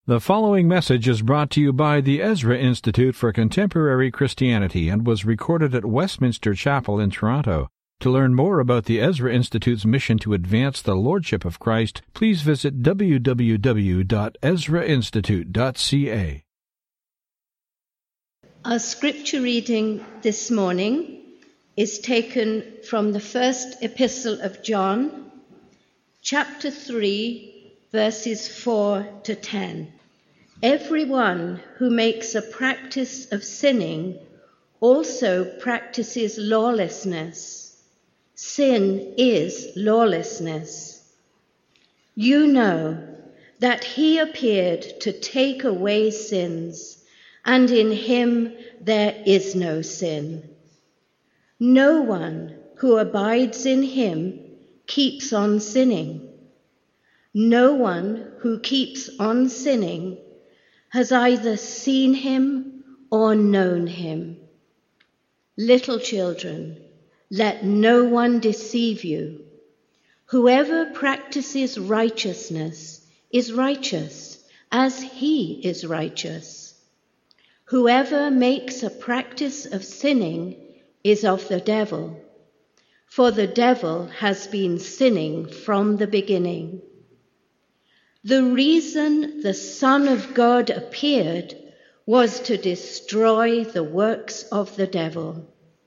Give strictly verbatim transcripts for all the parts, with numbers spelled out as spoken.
The following message is brought to you by the Ezra Institute for Contemporary Christianity and was recorded at Westminster Chapel in Toronto. To learn more about the Ezra Institute's mission to advance the Lordship of Christ, please visit w w w dot ezra institute dot c a. Our scripture reading this morning is taken from the first epistle of John, chapter three, verses four to ten. Everyone who makes a practice of sinning also practices lawlessness. Sin is lawlessness. You know that he appeared to take away sins, and in him there is no sin. No one who abides in him keeps on sinning. No one who keeps on sinning has either seen him or known him. Little children, let no one deceive you. Whoever practices righteousness is righteous, as he is righteous. Whoever makes a practice of sinning is of the devil, for the devil has been sinning from the beginning. The reason the Son of God appeared was to destroy the works of the devil.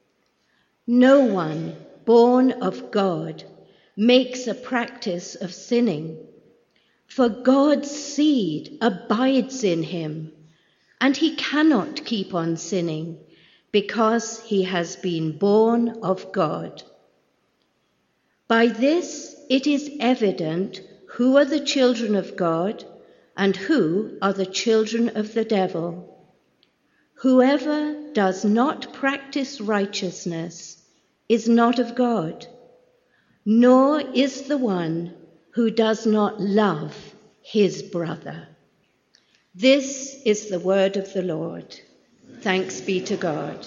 No one born of God makes a practice of sinning, for God's seed abides in him, and he cannot keep on sinning because he has been born of God. By this it is evident who are the children of God and who are the children of the devil. Whoever does not practice righteousness is not of God, nor is the one who does not love his brother. This is the word of the Lord. Thanks be to God.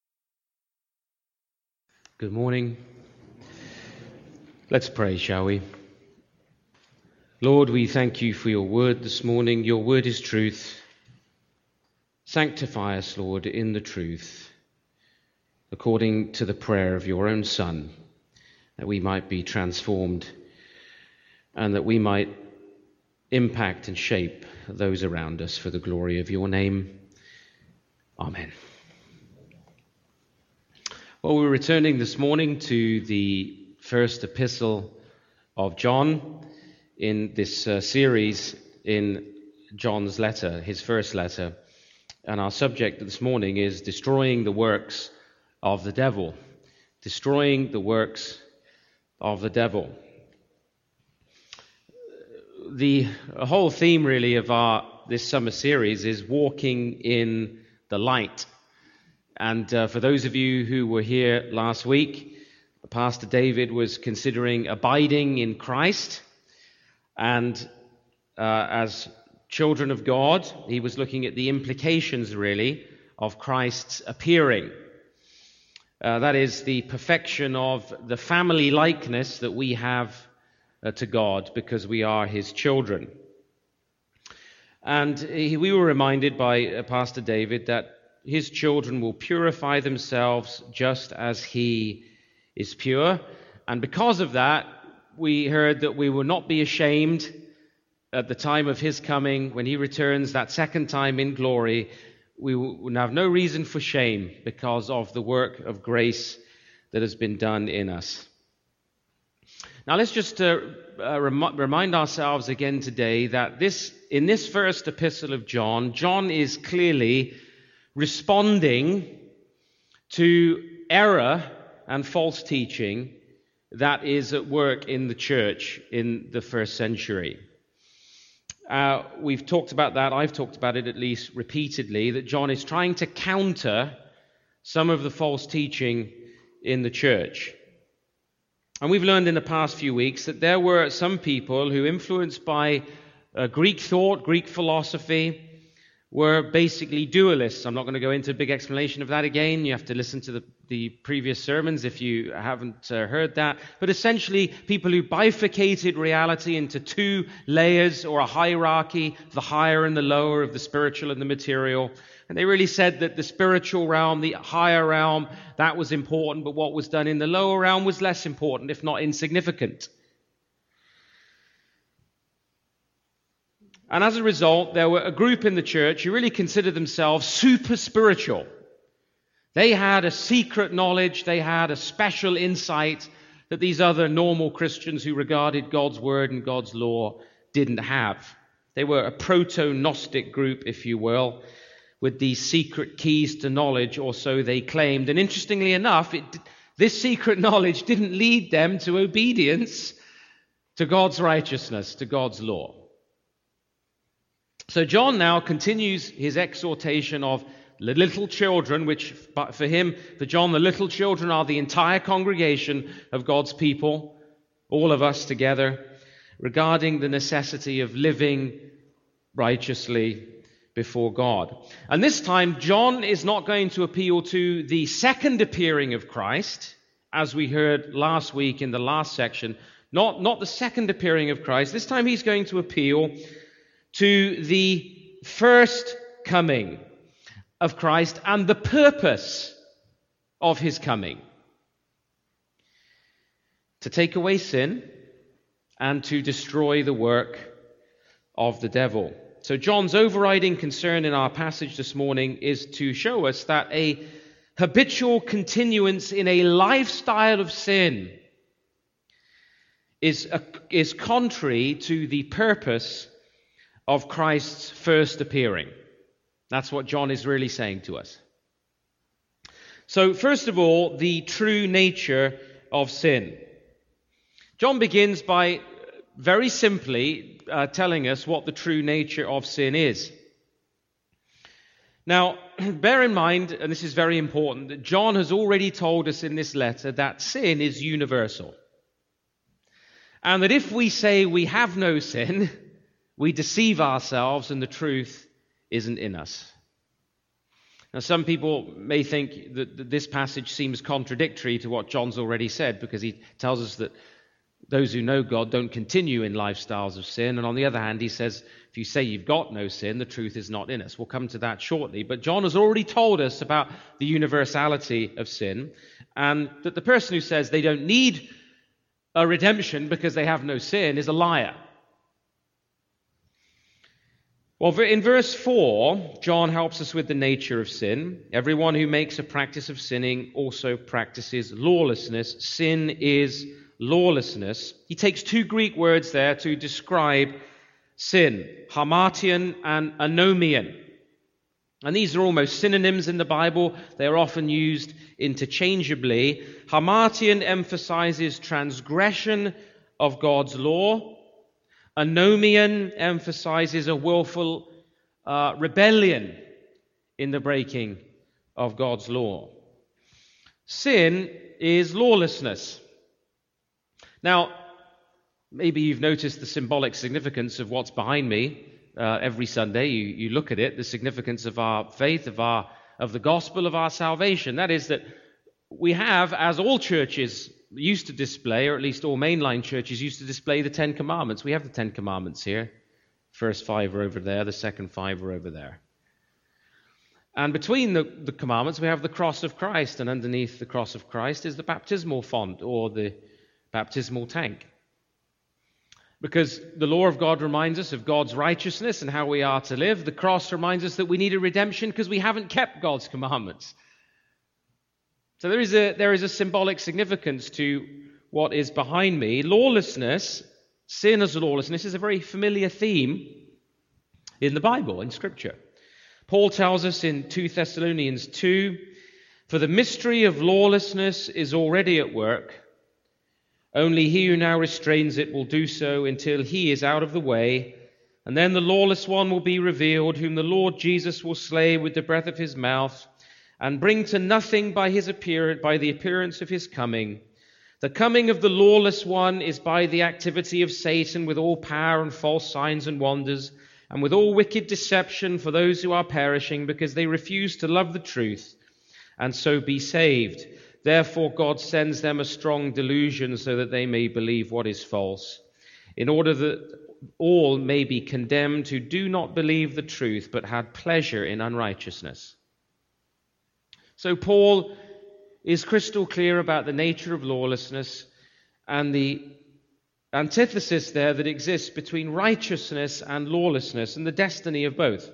Good morning. Let's pray, shall we? Lord, we thank you for your word this morning. Your word is truth. Sanctify us, Lord, in the truth, according to the prayer of your own Son, that we might be transformed and that we might impact and shape those around us for the glory of your name. Amen. Well, we're returning this morning to the first epistle of John in this uh, series in John's letter, his first letter. And our subject this morning is destroying the works of the devil. Destroying the works of the devil. The whole theme really of our this summer series is walking in the light. And uh, for those of you who were here last week, Pastor David was considering abiding in Christ. And uh, as children of God, he was looking at the implications, really, of Christ's appearing. Uh, that is the perfection of the family likeness that we have uh, to God because we are his children. And he, we were reminded by uh, Pastor David that his children will purify themselves just as he is pure. And because of that, we heard that we will not be ashamed at the time of his coming, when he returns that second time in glory. We will have no reason for shame because of the work of grace that has been done in us. Now let's just uh, uh, rem- remind ourselves again today that this, in this first epistle of John, John is clearly responding to error and false teaching that is at work in the church in the first century. Uh, we've talked about that, I've talked about it at least repeatedly, that John is trying to counter some of the false teaching in the church. And we've learned in the past few weeks that there were some people who, influenced by uh, Greek thought, Greek philosophy, were basically dualists. I'm not going to go into a big explanation of that again. You have to listen to the, the previous sermons if you haven't uh, heard that. But essentially, people who bifurcated reality into two layers or a hierarchy, the higher and the lower of the spiritual and the material. And they really said that the spiritual realm, the higher realm, that was important, but what was done in the lower realm was less important, if not insignificant. And as a result, there were a group in the church who really considered themselves super spiritual. They had a secret knowledge, they had a special insight that these other normal Christians who regarded God's word and God's law didn't have. They were a proto-Gnostic group, if you will, with these secret keys to knowledge, or so they claimed. And interestingly enough, it, this secret knowledge didn't lead them to obedience to God's righteousness, to God's law. So John now continues his exhortation of the little children, which for him, for John, the little children are the entire congregation of God's people, all of us together, regarding the necessity of living righteously before God. And this time, John is not going to appeal to the second appearing of Christ, as we heard last week in the last section, not, not the second appearing of Christ. This time he's going to appeal to the first coming of Christ and the purpose of his coming: to take away sin and to destroy the work of the devil. So John's overriding concern in our passage this morning is to show us that a habitual continuance in a lifestyle of sin is, a, is contrary to the purpose of Christ's first appearing. That's what John is really saying to us. So first of all, the true nature of sin. John begins by very simply uh, telling us what the true nature of sin is. Now, bear in mind, and this is very important, that John has already told us in this letter that sin is universal. And that if we say we have no sin, we deceive ourselves and the truth isn't in us. Now, some people may think that this passage seems contradictory to what John's already said, because he tells us that those who know God don't continue in lifestyles of sin. And on the other hand, he says, if you say you've got no sin, the truth is not in us. We'll come to that shortly. But John has already told us about the universality of sin, and that the person who says they don't need a redemption because they have no sin is a liar. Well, in verse four, John helps us with the nature of sin. Everyone who makes a practice of sinning also practices lawlessness. Sin is lawlessness. He takes two Greek words there to describe sin: hamartian and anomian. And these are almost synonyms in the Bible. They are often used interchangeably. Hamartian emphasizes transgression of God's law. Anomian emphasizes a willful uh, rebellion in the breaking of God's law. Sin is lawlessness. Now, maybe you've noticed the symbolic significance of what's behind me. Uh, every Sunday you, you look at it, the significance of our faith, of our of the gospel of our salvation. That is that we have, as all churches used to display, or at least all mainline churches used to display, the Ten Commandments. We have the Ten Commandments here. First five are over there, the second five are over there. And between the, the commandments we have the cross of Christ, and underneath the cross of Christ is the baptismal font, or the baptismal tank. Because the law of God reminds us of God's righteousness and how we are to live. The cross reminds us that we need a redemption because we haven't kept God's commandments. So there is a there is a symbolic significance to what is behind me. Lawlessness, sin as lawlessness, is a very familiar theme in the Bible, in Scripture. Paul tells us in Second Thessalonians two, "For the mystery of lawlessness is already at work. Only he who now restrains it will do so until he is out of the way. And then the lawless one will be revealed, whom the Lord Jesus will slay with the breath of his mouth, and bring to nothing by his appearance, by the appearance of his coming. The coming of the lawless one is by the activity of Satan with all power and false signs and wonders, and with all wicked deception for those who are perishing, because they refuse to love the truth and so be saved. Therefore God sends them a strong delusion so that they may believe what is false, in order that all may be condemned who do not believe the truth but had pleasure in unrighteousness. So Paul is crystal clear about the nature of lawlessness and the antithesis there that exists between righteousness and lawlessness and the destiny of both.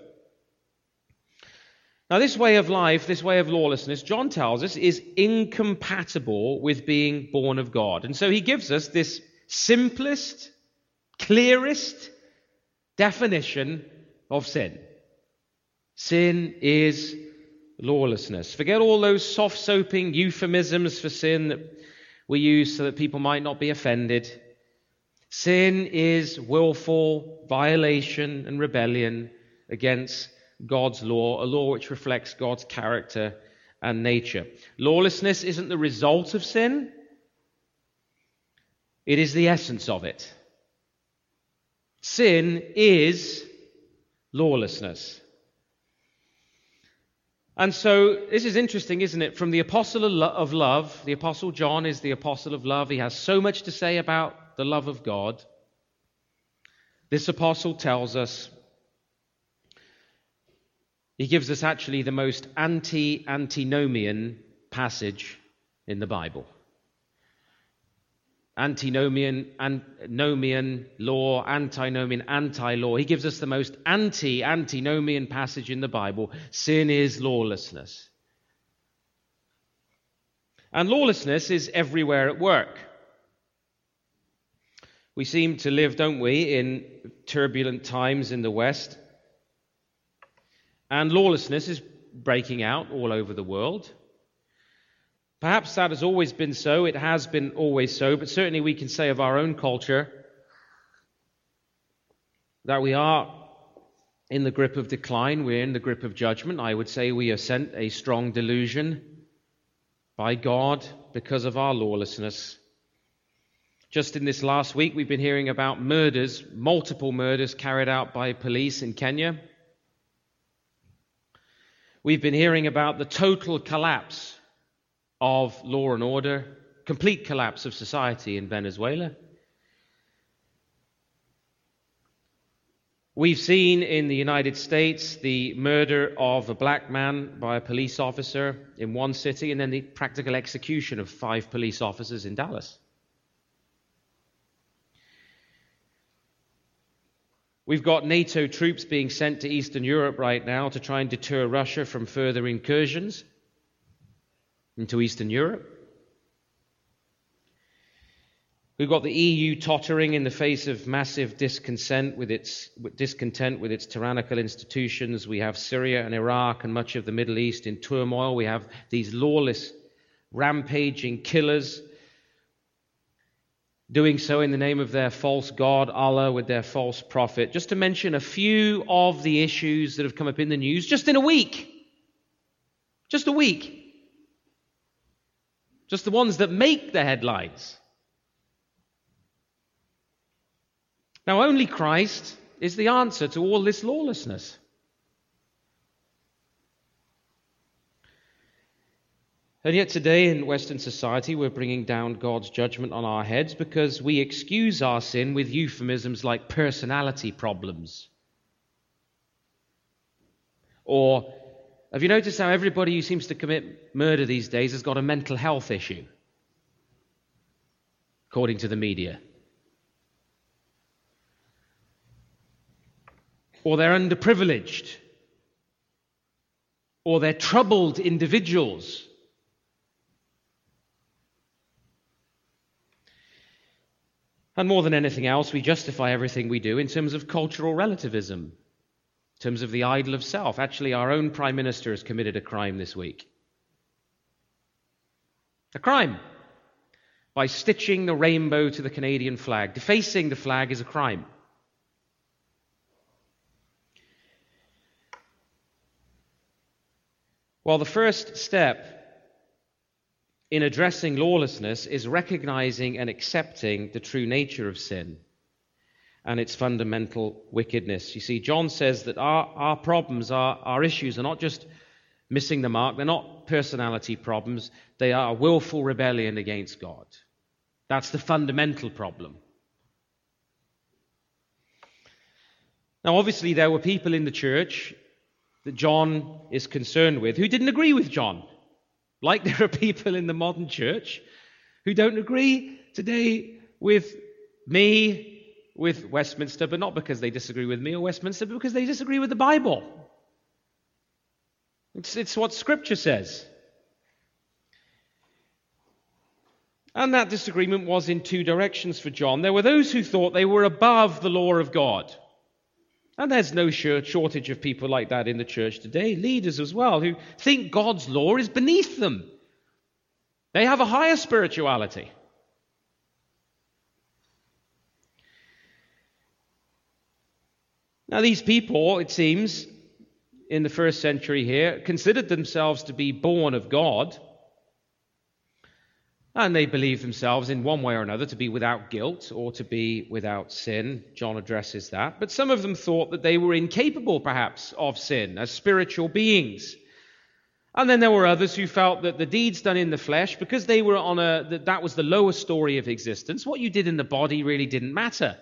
Now, this way of life, this way of lawlessness, John tells us, is incompatible with being born of God. And so he gives us this simplest, clearest definition of sin. Sin is lawlessness. Forget all those soft-soaping euphemisms for sin that we use so that people might not be offended. Sin is willful violation and rebellion against God's law, a law which reflects God's character and nature. Lawlessness isn't the result of sin. It is the essence of it. Sin is lawlessness. And so this is interesting, isn't it? From the apostle of love, the apostle John is the apostle of love. He has so much to say about the love of God. This apostle tells us, he gives us actually the most anti-antinomian passage in the Bible. Antinomian, antinomian law, antinomian, anti-law. He gives us the most anti-antinomian passage in the Bible. Sin is lawlessness. And lawlessness is everywhere at work. We seem to live, don't we, in turbulent times in the West. And lawlessness is breaking out all over the world. Perhaps that has always been so. It has been always so. But certainly we can say of our own culture that we are in the grip of decline. We're in the grip of judgment. I would say we are sent a strong delusion by God because of our lawlessness. Just in this last week, we've been hearing about murders, multiple murders carried out by police in Kenya. We've been hearing about the total collapse of law and order, complete collapse of society in Venezuela. We've seen in the United States the murder of a black man by a police officer in one city, and then the practical execution of five police officers in Dallas. We've got NATO troops being sent to Eastern Europe right now to try and deter Russia from further incursions into Eastern Europe. We've got the E U tottering in the face of massive discontent with its discontent with its tyrannical institutions. We have Syria and Iraq and much of the Middle East in turmoil. We have these lawless, rampaging killers doing so in the name of their false god, Allah, with their false prophet. Just to mention a few of the issues that have come up in the news just in a week. Just a week. Just the ones that make the headlines. Now, only Christ is the answer to all this lawlessness. And yet today in Western society we're bringing down God's judgment on our heads because we excuse our sin with euphemisms like personality problems. Or, have you noticed how everybody who seems to commit murder these days has got a mental health issue? According to the media. Or they're underprivileged. Or they're troubled individuals. And more than anything else, we justify everything we do in terms of cultural relativism, in terms of the idol of self. Actually, our own Prime Minister has committed a crime this week. A crime. By stitching the rainbow to the Canadian flag. Defacing the flag is a crime. Well, the first step in addressing lawlessness is recognizing and accepting the true nature of sin. and its fundamental wickedness. You see, John says that our, our problems, our, our issues are not just missing the mark, they're not personality problems, they are willful rebellion against God. That's the fundamental problem. Now, obviously, there were people in the church that John is concerned with who didn't agree with John. Like there are people in the modern church who don't agree today with me, with Westminster, but not because they disagree with me or Westminster, but because they disagree with the Bible. It's, it's what Scripture says. And that disagreement was in two directions for John. There were those who thought they were above the law of God. And there's no shortage of people like that in the church today, leaders as well, who think God's law is beneath them. They have a higher spirituality. Now, these people, it seems, in the first century here, considered themselves to be born of God, and they believed themselves in one way or another to be without guilt or to be without sin. John addresses that. But some of them thought that they were incapable, perhaps, of sin as spiritual beings. And then there were others who felt that the deeds done in the flesh, because they were on a, that, that was the lower story of existence, what you did in the body really didn't matter.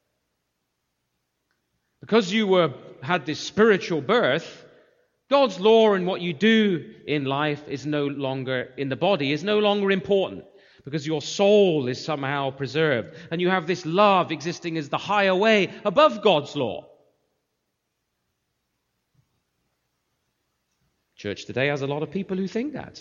Because you were had this spiritual birth, God's law and what you do in life is no longer, in the body, is no longer important, because your soul is somehow preserved. And you have this love existing as the higher way above God's law. Church today has a lot of people who think that.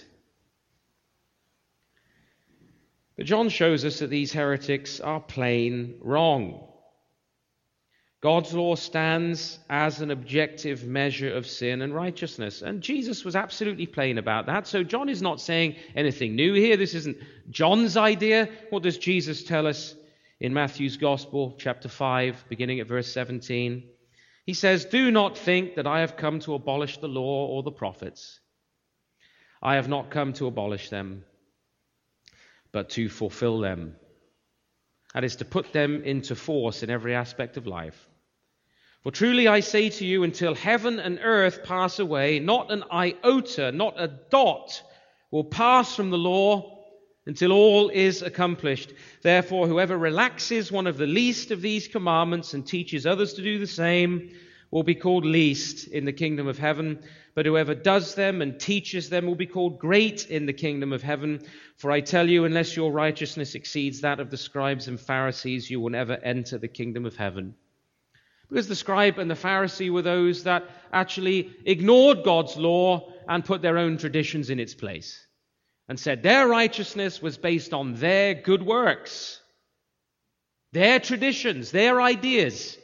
But John shows us that these heretics are plain wrong. God's law stands as an objective measure of sin and righteousness. And Jesus was absolutely plain about that. So John is not saying anything new here. This isn't John's idea. What does Jesus tell us in Matthew's Gospel, chapter five, beginning at verse seventeen? He says, "Do not think that I have come to abolish the law or the prophets. I have not come to abolish them, but to fulfill them." That is, to put them into force in every aspect of life. "For truly I say to you, until heaven and earth pass away, not an iota, not a dot will pass from the law until all is accomplished. Therefore, whoever relaxes one of the least of these commandments and teaches others to do the same will be called least in the kingdom of heaven. But whoever does them and teaches them will be called great in the kingdom of heaven. For I tell you, unless your righteousness exceeds that of the scribes and Pharisees, you will never enter the kingdom of heaven." Because the scribe and the Pharisee were those that actually ignored God's law and put their own traditions in its place, and said their righteousness was based on their good works, their traditions, their ideas.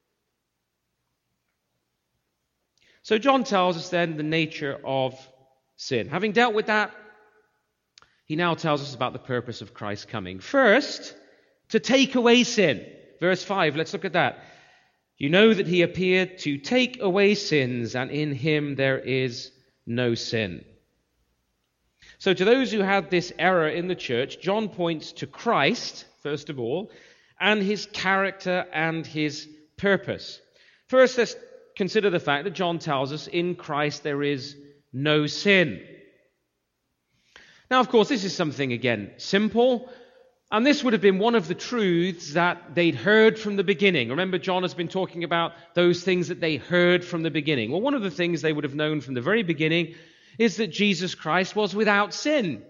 So John tells us then the nature of sin. Having dealt with that, he now tells us about the purpose of Christ's coming. First, to take away sin. Verse five, let's look at that. "You know that he appeared to take away sins, and in him there is no sin." So to those who had this error in the church, John points to Christ, first of all, and his character and his purpose. First, let's consider the fact that John tells us in Christ there is no sin. Now, of course, this is something, again, simple. And this would have been one of the truths that they'd heard from the beginning. Remember, John has been talking about those things that they heard from the beginning. Well, one of the things they would have known from the very beginning is that Jesus Christ was without sin.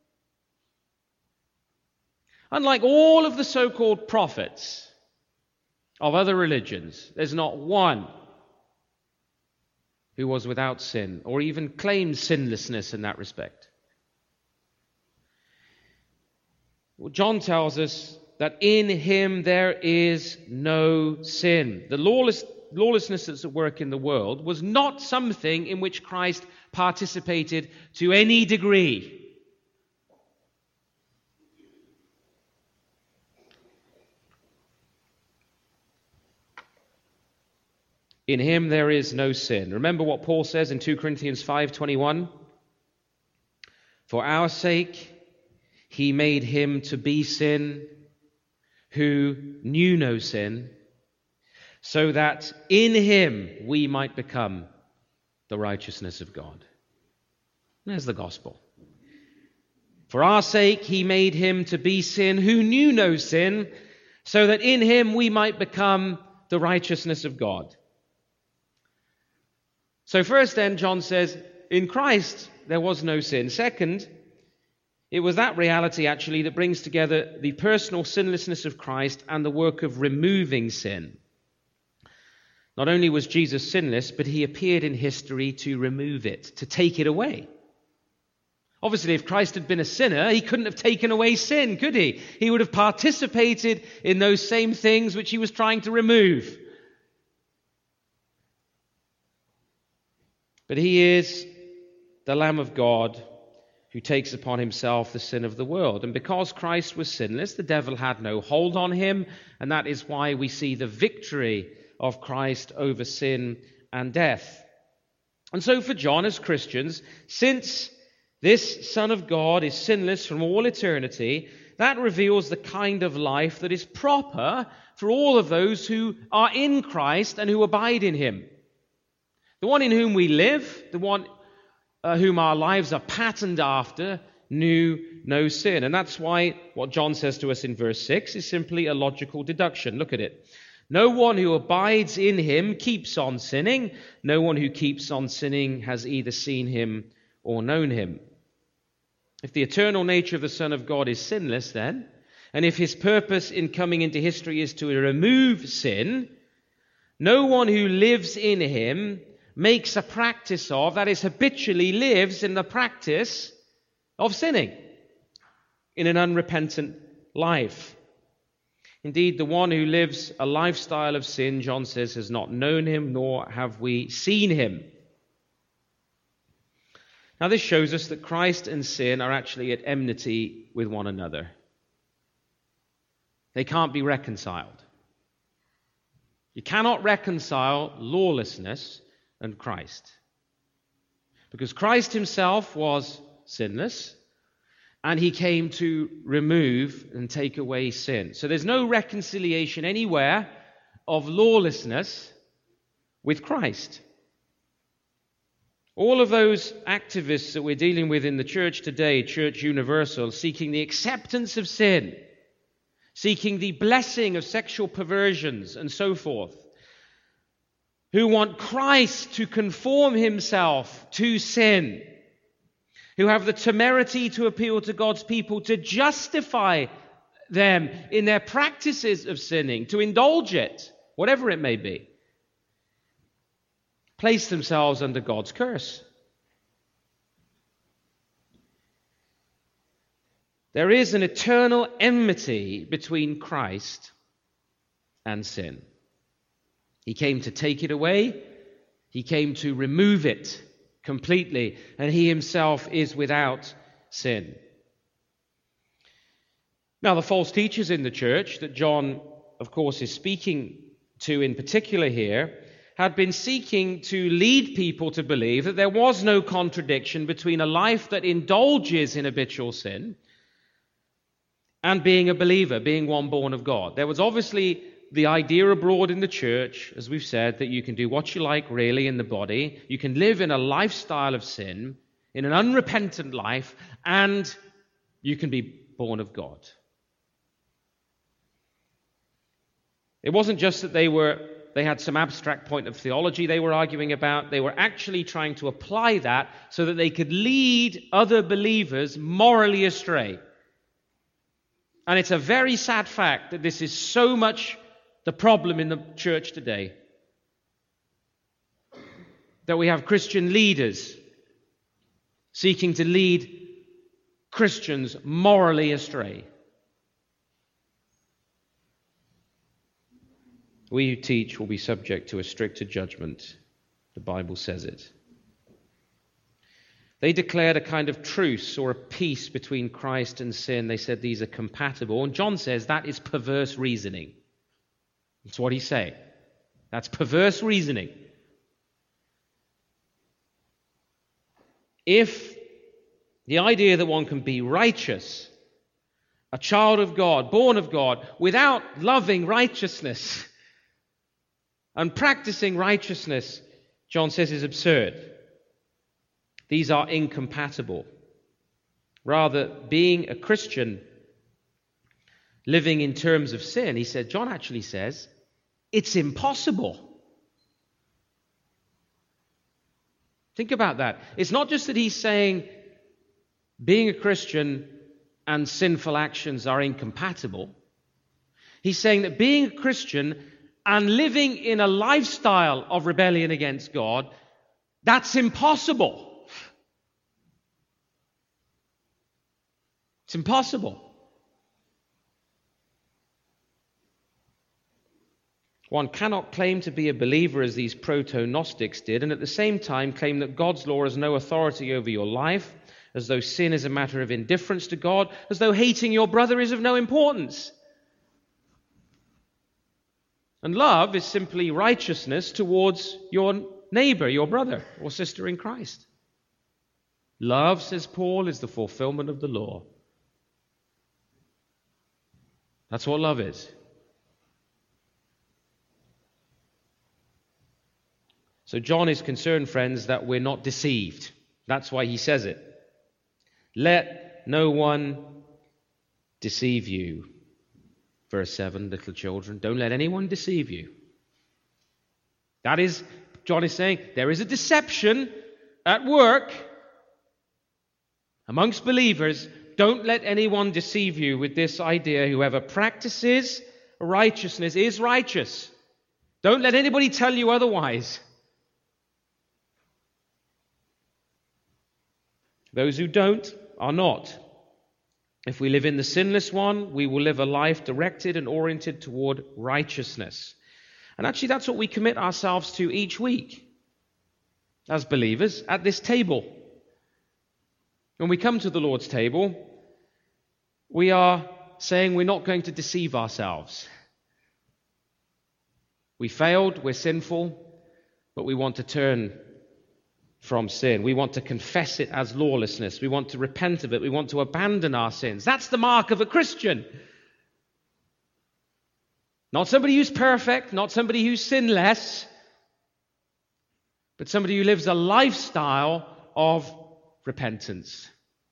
Unlike all of the so-called prophets of other religions, there's not one who was without sin or even claimed sinlessness in that respect. Well, John tells us that in him there is no sin. The lawless, lawlessness that's at work in the world was not something in which Christ participated to any degree. In him there is no sin. Remember what Paul says in Second Corinthians five twenty-one? "For our sake he made him to be sin who knew no sin, so that in him we might become the righteousness of God. There's the gospel. For our sake he made him to be sin who knew no sin, so that in him we might become the righteousness of God. So first then, John says, in Christ there was no sin. Second, it was that reality actually that brings together the personal sinlessness of Christ and the work of removing sin. Not only was Jesus sinless, but he appeared in history to remove it, to take it away. Obviously, if Christ had been a sinner, he couldn't have taken away sin, could he? He would have participated in those same things which he was trying to remove. But he is the Lamb of God who takes upon himself the sin of the world. And because Christ was sinless, the devil had no hold on him, and that is why we see the victory of Christ over sin and death. And so for John, as Christians, since this Son of God is sinless from all eternity, that reveals the kind of life that is proper for all of those who are in Christ and who abide in him. The one in whom we live, the one uh, whom our lives are patterned after, knew no sin. And that's why what John says to us in verse six is simply a logical deduction. Look at it. No one who abides in him keeps on sinning. No one who keeps on sinning has either seen him or known him. If the eternal nature of the Son of God is sinless then, and if his purpose in coming into history is to remove sin, no one who lives in him makes a practice of, that is, habitually lives in the practice of sinning in an unrepentant life. Indeed, the one who lives a lifestyle of sin, John says, has not known him, nor have we seen him. Now, this shows us that Christ and sin are actually at enmity with one another. They can't be reconciled. You cannot reconcile lawlessness and Christ. Because Christ himself was sinless, and he came to remove and take away sin. So there's no reconciliation anywhere of lawlessness with Christ. All of those activists that we're dealing with in the church today, Church Universal, seeking the acceptance of sin, seeking the blessing of sexual perversions and so forth, who want Christ to conform himself to sin, who have the temerity to appeal to God's people to justify them in their practices of sinning, to indulge it, whatever it may be, place themselves under God's curse. There is an eternal enmity between Christ and sin. He came to take it away. He came to remove it completely, and he himself is without sin. Now, the false teachers in the church that John, of course, is speaking to in particular here, had been seeking to lead people to believe that there was no contradiction between a life that indulges in habitual sin and being a believer, being one born of God. There was obviously the idea abroad in the church, as we've said, that you can do what you like really in the body. You can live in a lifestyle of sin, in an unrepentant life, and you can be born of God. It wasn't just that they were they had some abstract point of theology they were arguing about. They were actually trying to apply that so that they could lead other believers morally astray. And it's a very sad fact that this is so much the problem in the church today, that we have Christian leaders seeking to lead Christians morally astray. We who teach will be subject to a stricter judgment. The Bible says it. They declared a kind of truce or a peace between Christ and sin. They said these are compatible. And John says that is perverse reasoning. That's what he's saying. That's perverse reasoning. If the idea that one can be righteous, a child of God, born of God, without loving righteousness, And practicing righteousness, John says, is absurd. These are incompatible. Rather, being a Christian, living in terms of sin, he said, John actually says, it's impossible. Think about that. It's not just that he's saying being a Christian and sinful actions are incompatible. He's saying that being a Christian and living in a lifestyle of rebellion against God, that's impossible. It's impossible. One cannot claim to be a believer as these proto-Gnostics did, and at the same time claim that God's law has no authority over your life, as though sin is a matter of indifference to God, as though hating your brother is of no importance. And love is simply righteousness towards your neighbor, your brother or sister in Christ. Love, says Paul, is the fulfillment of the law. That's what love is. So John is concerned, friends, that we're not deceived. That's why he says it. Let no one deceive you. Verse seven, little children, don't let anyone deceive you. That is, John is saying, there is a deception at work amongst believers. Don't let anyone deceive you with this idea. Whoever practices righteousness is righteous. Don't let anybody tell you otherwise. Those who don't are not. If we live in the sinless one, we will live a life directed and oriented toward righteousness. And actually that's what we commit ourselves to each week as believers at this table. When we come to the Lord's table, we are saying we're not going to deceive ourselves. We failed, we're sinful, but we want to turn from sin. We want to confess it as lawlessness. We want to repent of it. We want to abandon our sins. That's the mark of a Christian. Not somebody who's perfect, not somebody who's sinless, but somebody who lives a lifestyle of repentance,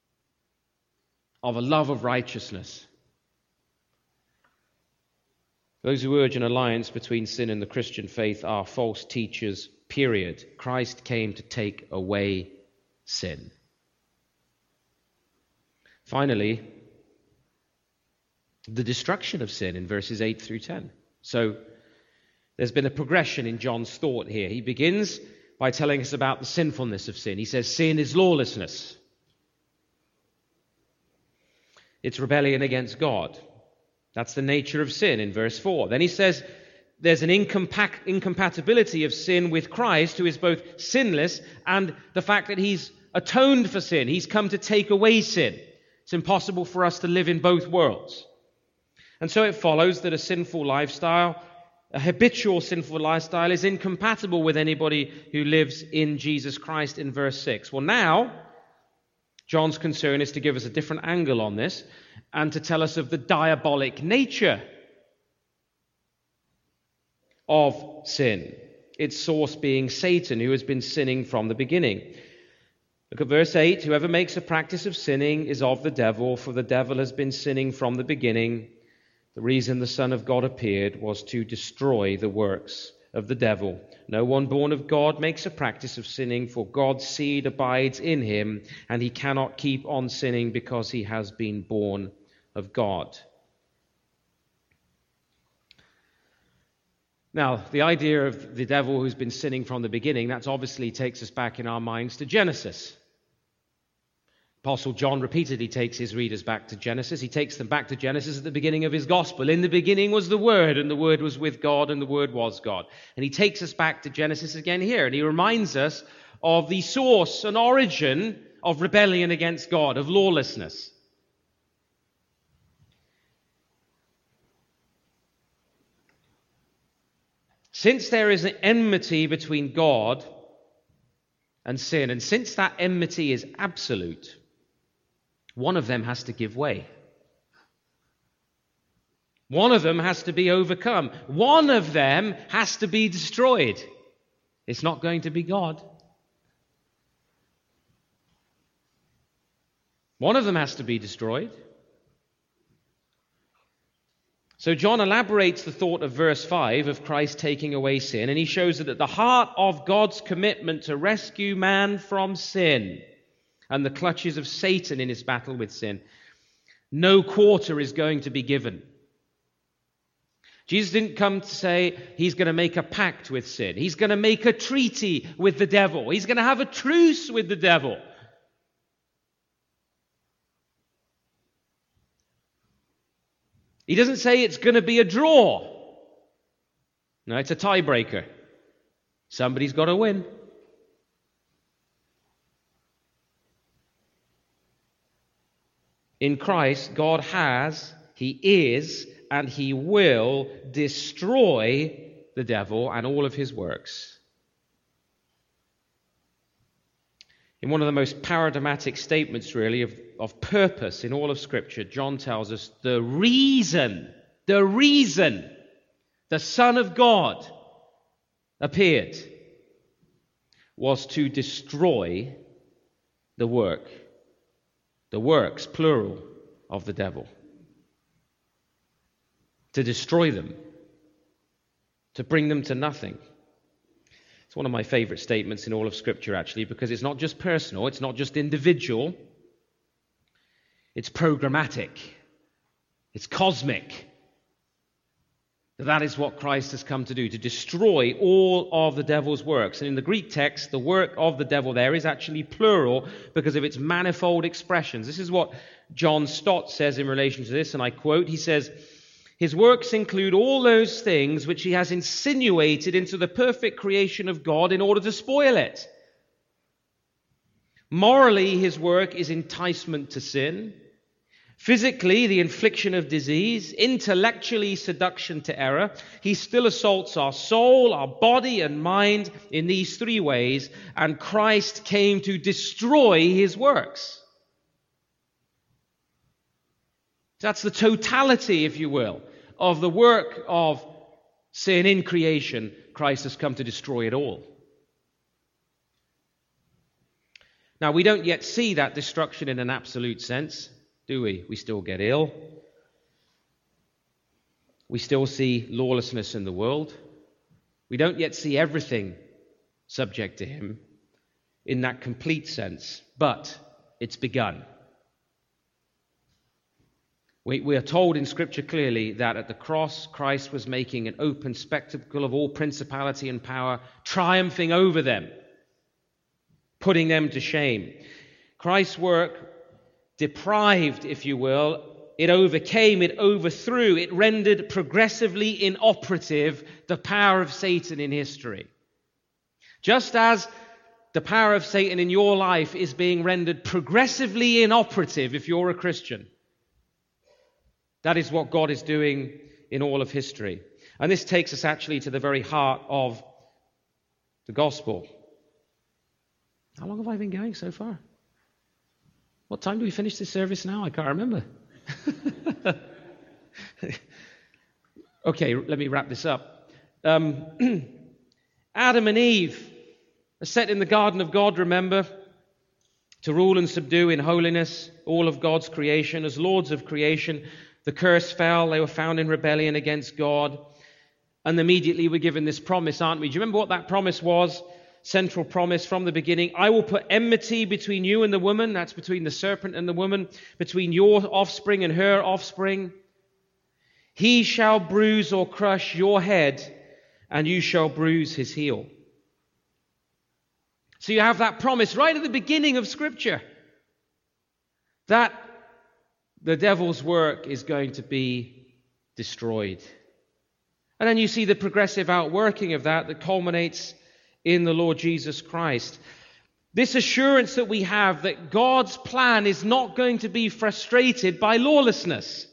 of a love of righteousness. Those who urge an alliance between sin and the Christian faith are false teachers, period. Christ came to take away sin. Finally, the destruction of sin in verses eight through ten. So, there's been a progression in John's thought here. He begins by telling us about the sinfulness of sin. He says sin is lawlessness. It's rebellion against God. That's the nature of sin in verse four. Then he says there's an incompat- incompatibility of sin with Christ, who is both sinless, and the fact that he's atoned for sin. He's come to take away sin. It's impossible for us to live in both worlds. And so it follows that a sinful lifestyle, a habitual sinful lifestyle, is incompatible with anybody who lives in Jesus Christ in verse six. Well, now, John's concern is to give us a different angle on this and to tell us of the diabolic nature of sin. Its source being Satan, who has been sinning from the beginning. Look at verse eight. Whoever makes a practice of sinning is of the devil, for the devil has been sinning from the beginning. The reason the Son of God appeared was to destroy the works of the devil. No one born of God makes a practice of sinning, for God's seed abides in him, and he cannot keep on sinning because he has been born of God. Now, the idea of the devil who's been sinning from the beginning, that obviously takes us back in our minds to Genesis. Apostle John repeatedly takes his readers back to Genesis. He takes them back to Genesis at the beginning of his gospel. In the beginning was the Word, and the Word was with God, and the Word was God. And he takes us back to Genesis again here, and he reminds us of the source and origin of rebellion against God, of lawlessness. Since there is an enmity between God and sin, and since that enmity is absolute, one of them has to give way. One of them has to be overcome. One of them has to be destroyed. It's not going to be God. One of them has to be destroyed. So John elaborates the thought of verse five of Christ taking away sin, and he shows that at the heart of God's commitment to rescue man from sin and the clutches of Satan in his battle with sin, no quarter is going to be given. Jesus didn't come to say he's going to make a pact with sin. He's going to make a treaty with the devil. He's going to have a truce with the devil. He doesn't say it's going to be a draw. No, it's a tiebreaker. Somebody's got to win. In Christ, God has, He is, and He will destroy the devil and all of his works. In one of the most paradigmatic statements, really, of, of purpose in all of Scripture, John tells us the reason, the reason the Son of God appeared was to destroy the work, the works, plural, of the devil. To destroy them, to bring them to nothing. It's one of my favorite statements in all of Scripture, actually, because it's not just personal, it's not just individual, it's programmatic, it's cosmic. That is what Christ has come to do, to destroy all of the devil's works. And in the Greek text, the work of the devil there is actually plural because of its manifold expressions. This is what John Stott says in relation to this, and I quote, he says, "His works include all those things which he has insinuated into the perfect creation of God in order to spoil it. Morally, his work is enticement to sin. Physically, the infliction of disease. Intellectually, seduction to error. He still assaults our soul, our body, and mind in these three ways, and Christ came to destroy his works." That's the totality, if you will, of the work of sin in creation. Christ has come to destroy it all. Now, we don't yet see that destruction in an absolute sense, do we? We still get ill. We still see lawlessness in the world. We don't yet see everything subject to him in that complete sense, but it's begun. We, we are told in Scripture clearly that at the cross, Christ was making an open spectacle of all principality and power, triumphing over them, putting them to shame. Christ's work deprived, if you will, it overcame, it overthrew, it rendered progressively inoperative the power of Satan in history. Just as the power of Satan in your life is being rendered progressively inoperative if you're a Christian. That is what God is doing in all of history. And this takes us actually to the very heart of the gospel. How long have I been going so far? What time do we finish this service now? I can't remember. Okay, let me wrap this up. Um, Adam and Eve are set in the garden of God, remember, to rule and subdue in holiness all of God's creation. As lords of creation, the curse fell. They were found in rebellion against God. And immediately we're given this promise, aren't we? Do you remember what that promise was? Central promise from the beginning. I will put enmity between you and the woman. That's between the serpent and the woman. Between your offspring and her offspring. He shall bruise or crush your head, and you shall bruise his heel. So you have that promise right at the beginning of Scripture. That the devil's work is going to be destroyed. And then you see the progressive outworking of that that culminates in the Lord Jesus Christ. This assurance that we have that God's plan is not going to be frustrated by lawlessness.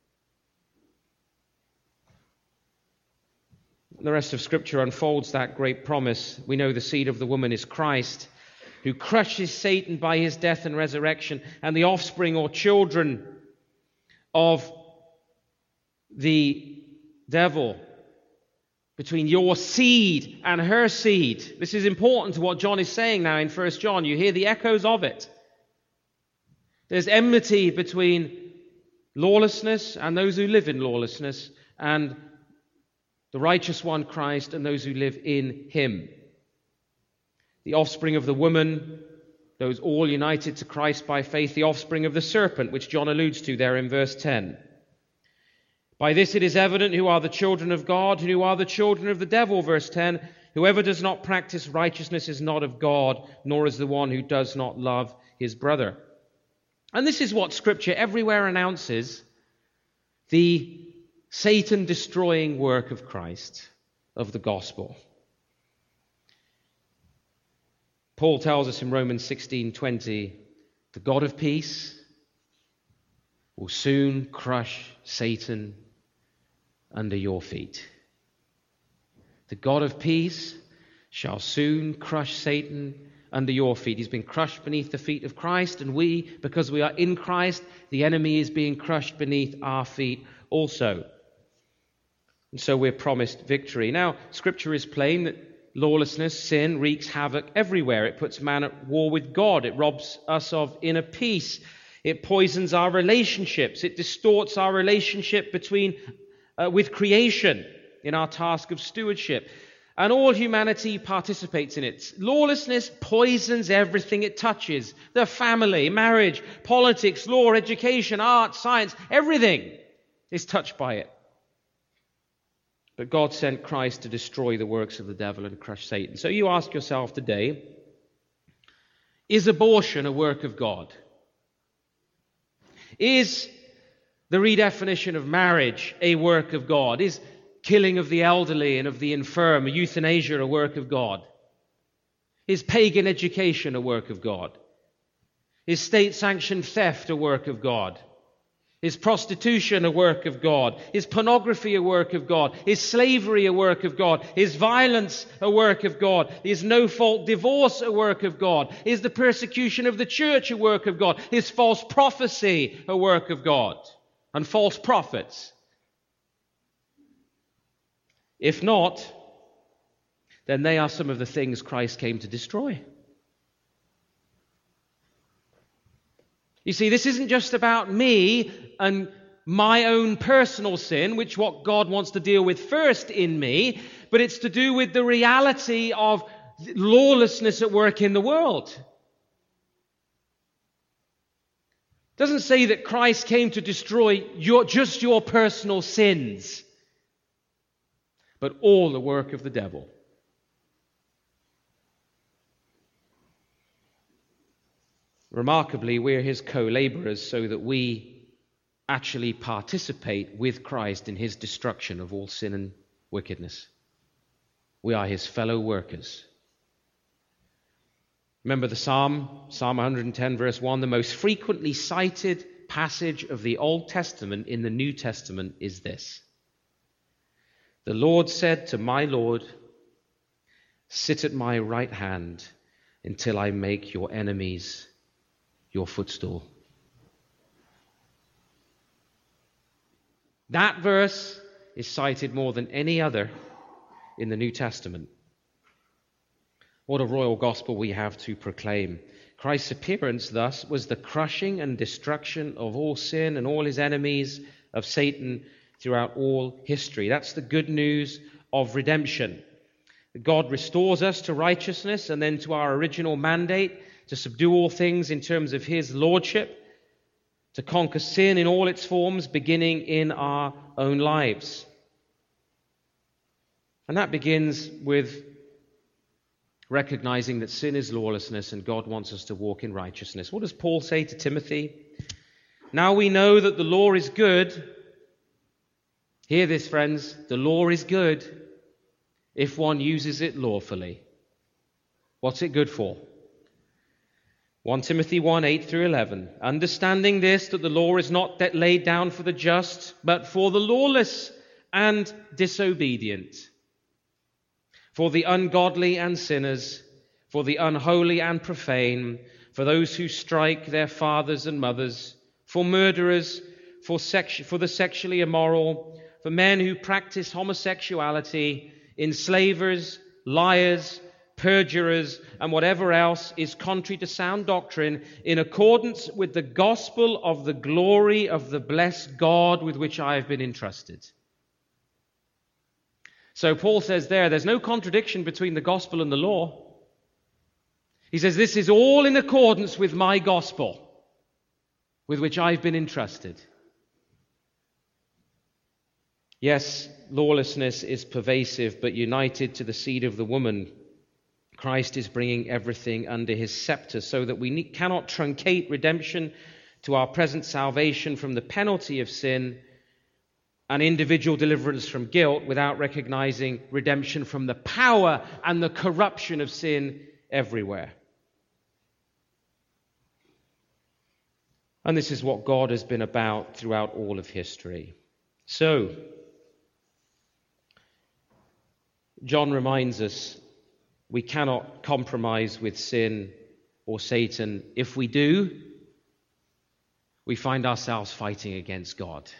The rest of Scripture unfolds that great promise. We know the seed of the woman is Christ, who crushes Satan by his death and resurrection, and the offspring or children of the devil, between your seed and her seed. This is important to what John is saying now in First John. You hear the echoes of it. There's enmity between lawlessness and those who live in lawlessness, and the righteous one, Christ, and those who live in him. The offspring of the woman, those all united to Christ by faith, the offspring of the serpent, which John alludes to there in verse ten. By this it is evident who are the children of God and who are the children of the devil, verse ten. Whoever does not practice righteousness is not of God, nor is the one who does not love his brother. And this is what Scripture everywhere announces: the Satan-destroying work of Christ, of the gospel. Paul tells us in Romans sixteen twenty, the God of peace will soon crush Satan under your feet. The God of peace shall soon crush Satan under your feet. He's been crushed beneath the feet of Christ, and we, because we are in Christ, the enemy is being crushed beneath our feet also. And so we're promised victory. Now, Scripture is plain that lawlessness, sin, wreaks havoc everywhere. It puts man at war with God. It robs us of inner peace. It poisons our relationships. It distorts our relationship between uh, with creation in our task of stewardship. And all humanity participates in it. Lawlessness poisons everything it touches. The family, marriage, politics, law, education, art, science, everything is touched by it. But God sent Christ to destroy the works of the devil and crush Satan. So you ask yourself today, is abortion a work of God? Is the redefinition of marriage a work of God? Is killing of the elderly and of the infirm, euthanasia, a work of God? Is pagan education a work of God? Is state-sanctioned theft a work of God? Is prostitution a work of God? Is pornography a work of God? Is slavery a work of God? Is violence a work of God? Is no-fault divorce a work of God? Is the persecution of the church a work of God? Is false prophecy a work of God? And false prophets? If not, then they are some of the things Christ came to destroy. You see, this isn't just about me and my own personal sin, which what God wants to deal with first in me, but it's to do with the reality of lawlessness at work in the world. It doesn't say that Christ came to destroy your, just your personal sins, but all the work of the devil. Remarkably, we're his co-laborers so that we actually participate with Christ in his destruction of all sin and wickedness. We are his fellow workers. Remember the Psalm, Psalm one hundred ten, verse one, the most frequently cited passage of the Old Testament in the New Testament is this. The Lord said to my Lord, sit at my right hand until I make your enemies your footstool. That verse is cited more than any other in the New Testament. What a royal gospel we have to proclaim. Christ's appearance, thus, was the crushing and destruction of all sin and all his enemies, of Satan, throughout all history. That's the good news of redemption. God restores us to righteousness and then to our original mandate, to subdue all things in terms of his lordship, to conquer sin in all its forms, beginning in our own lives. And that begins with recognizing that sin is lawlessness and God wants us to walk in righteousness. What does Paul say to Timothy? Now we know that the law is good. Hear this, friends. The law is good if one uses it lawfully. What's it good for? First Timothy one, eight through eleven. Understanding this, that the law is not that laid down for the just, but for the lawless and disobedient, for the ungodly and sinners, for the unholy and profane, for those who strike their fathers and mothers, for murderers, for, sex- for the sexually immoral, for men who practice homosexuality, enslavers, liars, perjurers, and whatever else is contrary to sound doctrine, in accordance with the gospel of the glory of the blessed God with which I have been entrusted. So Paul says there, there's no contradiction between the gospel and the law. He says, this is all in accordance with my gospel, with which I've been entrusted. Yes, lawlessness is pervasive, but united to the seed of the woman, Christ is bringing everything under his scepter, so that we need, cannot truncate redemption to our present salvation from the penalty of sin and individual deliverance from guilt without recognizing redemption from the power and the corruption of sin everywhere. And this is what God has been about throughout all of history. So, John reminds us we cannot compromise with sin or Satan. If we do, we find ourselves fighting against God.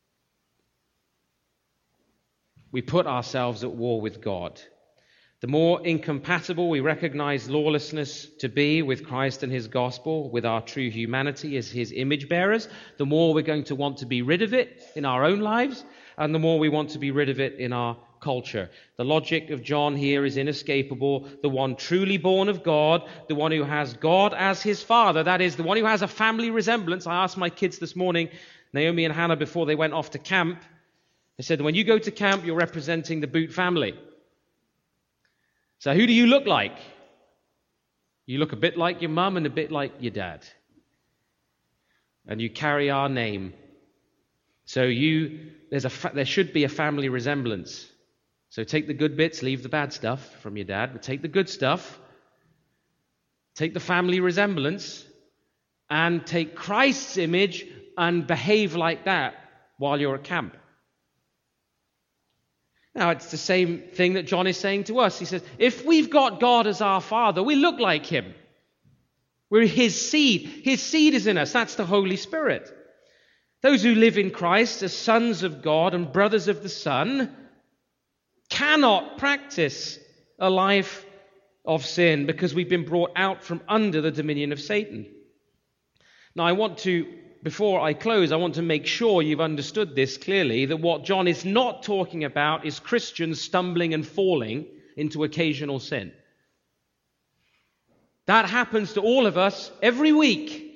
We put ourselves at war with God. The more incompatible we recognize lawlessness to be with Christ and his gospel, with our true humanity as his image bearers, the more we're going to want to be rid of it in our own lives, and the more we want to be rid of it in our culture. The logic of John here is inescapable. The one truly born of God, the one who has God as his father, that is, the one who has a family resemblance. I asked my kids this morning, Naomi and Hannah, before they went off to camp, I said, when you go to camp, you're representing the Boot family. So who do you look like? You look a bit like your mum and a bit like your dad. And you carry our name. So you, there's a fa- there should be a family resemblance. So take the good bits, leave the bad stuff from your dad, but take the good stuff, take the family resemblance, and take Christ's image and behave like that while you're at camp. Now, it's the same thing that John is saying to us. He says, if we've got God as our Father, we look like him. We're his seed. His seed is in us. That's the Holy Spirit. Those who live in Christ as sons of God and brothers of the Son cannot practice a life of sin because we've been brought out from under the dominion of Satan. Now, I want to Before I close, I want to make sure you've understood this clearly, that what John is not talking about is Christians stumbling and falling into occasional sin. That happens to all of us every week.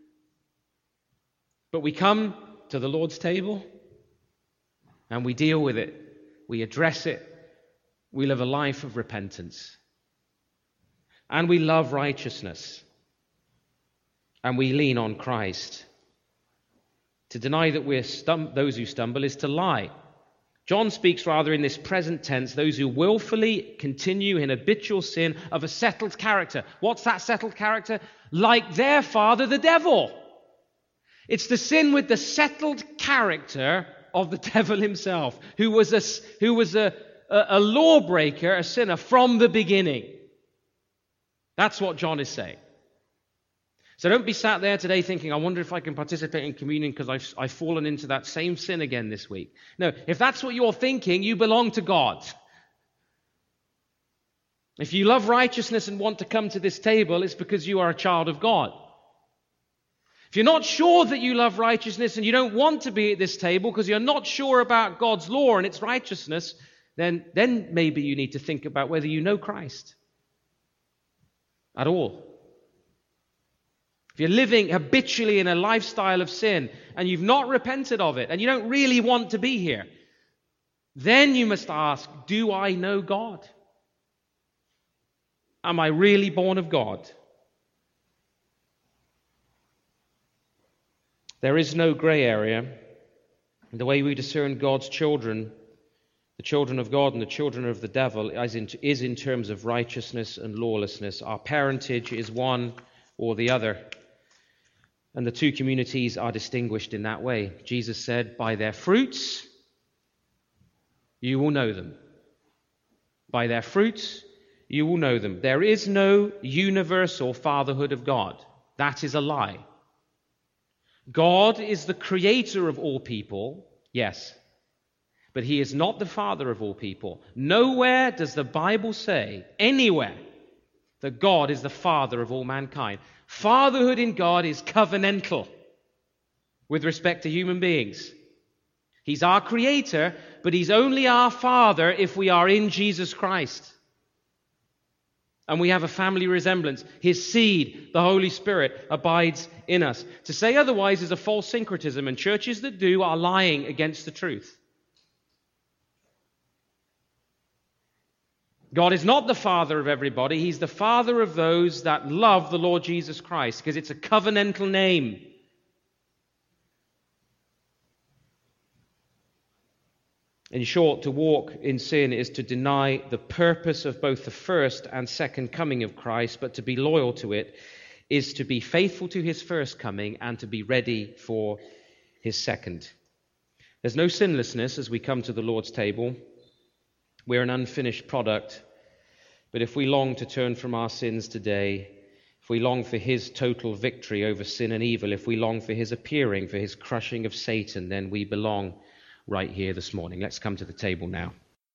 But we come to the Lord's table and we deal with it. We address it. We live a life of repentance. And we love righteousness. And we lean on Christ. To deny that we're stum- those who stumble is to lie. John speaks rather in this present tense, those who willfully continue in habitual sin of a settled character. What's that settled character? Like their father, the devil. It's the sin with the settled character of the devil himself, who was a, who was a, a, a lawbreaker, a sinner from the beginning. That's what John is saying. So don't be sat there today thinking, I wonder if I can participate in communion because I've, I've fallen into that same sin again this week. No, if that's what you're thinking, you belong to God. If you love righteousness and want to come to this table, it's because you are a child of God. If you're not sure that you love righteousness and you don't want to be at this table because you're not sure about God's law and its righteousness, then, then maybe you need to think about whether you know Christ at all. If you're living habitually in a lifestyle of sin and you've not repented of it and you don't really want to be here, then you must ask, do I know God? Am I really born of God? There is no grey area. The way we discern God's children, the children of God and the children of the devil, is in, is in terms of righteousness and lawlessness. Our parentage is one or the other. And the two communities are distinguished in that way. Jesus said, by their fruits, you will know them. By their fruits, you will know them. There is no universal fatherhood of God. That is a lie. God is the creator of all people, yes, but he is not the father of all people. Nowhere does the Bible say, anywhere, that God is the father of all mankind. Fatherhood in God is covenantal with respect to human beings. He's our creator, but he's only our father if we are in Jesus Christ. And we have a family resemblance. His seed, the Holy Spirit, abides in us. To say otherwise is a false syncretism, and churches that do are lying against the truth. God is not the father of everybody. He's the father of those that love the Lord Jesus Christ, because it's a covenantal name. In short, to walk in sin is to deny the purpose of both the first and second coming of Christ, but to be loyal to it is to be faithful to his first coming and to be ready for his second. There's no sinlessness as we come to the Lord's table. We're an unfinished product, but if we long to turn from our sins today, if we long for his total victory over sin and evil, if we long for his appearing, for his crushing of Satan, then we belong right here this morning. Let's come to the table now.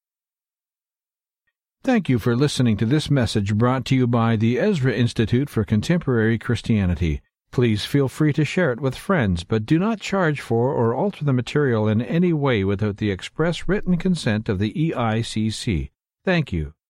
Thank you for listening to this message brought to you by the Ezra Institute for Contemporary Christianity. Please feel free to share it with friends, but do not charge for or alter the material in any way without the express written consent of the E I C C. Thank you.